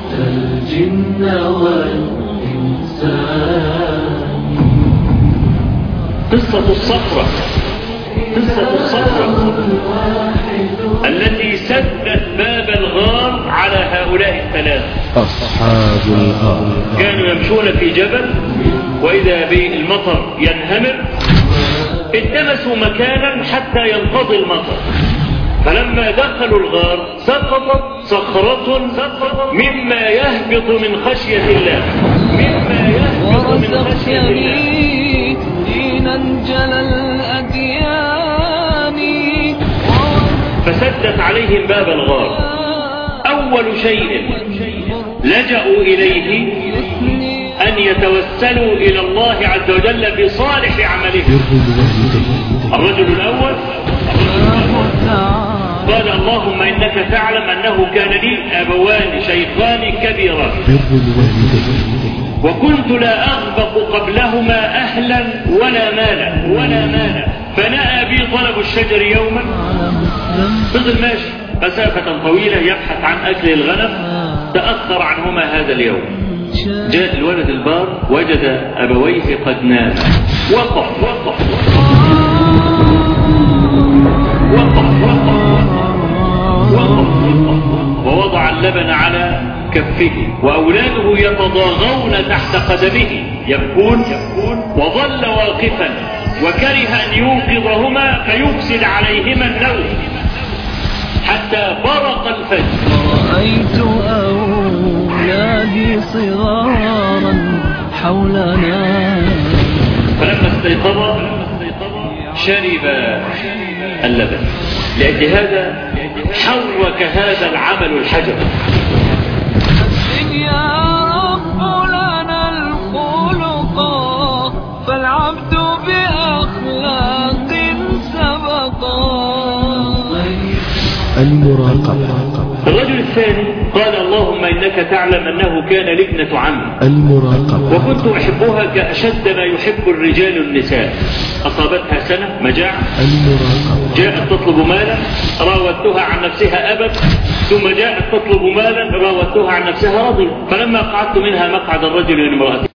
الجن والإنسان. قصة الصخرة التي سدت باب الغار على هؤلاء الثلاثة. أصحاب الغار كانوا يمشون في جبل وإذا بالمطر ينهمر، التمسوا مكانا حتى ينقضي المطر، فلما دخلوا الغار سقطت صخرة مما يهبط من خشية الله، فسدت عليهم باب الغار. أول شيء لجأوا إليه أن يتوسلوا إلى الله عز وجل بصالح عملهم. الرجل الأول قال اللهم إنك تعلم أنه كان لي أبوان شيخان كبيران وكنت لا أغبط قبلهما أهلا ولا مالا فنأى بي طلب الشجر يوما. فضل ماشي مسافة طويلة يبحث عن أكل الغنم، تأخر عنهما هذا اليوم. جاء الولد البار وجد أبويه قد ناما، وقف ووضع اللبن على كفه، وأولاده يتضاغون تحت قدمه يبكون، وظل واقفا وكره أن يوقظهما فيفسد عليهما النوم حتى برق الفجر. رأيت أولادي صغارا حولنا، فلما استيقظ شرب اللبن. لأجل هذا حرك هذا العمل الحجر. يا رب لنا الخلق فالعبد بأخلاق سبقا. المراقبة. الرجل الثاني قال اللهم إنك تعلم أنه كان لي ابنة عم المراقبة وكنت أحبها كأشد ما يحب الرجال النساء، أصابتها سنة مجاعة، المراقبة. جاءت تطلب مالا راودتها عن نفسها أبت، ثم جاءت تطلب مالا راودتها عن نفسها رضي، فلما قعدت منها مقعد الرجل من امرأته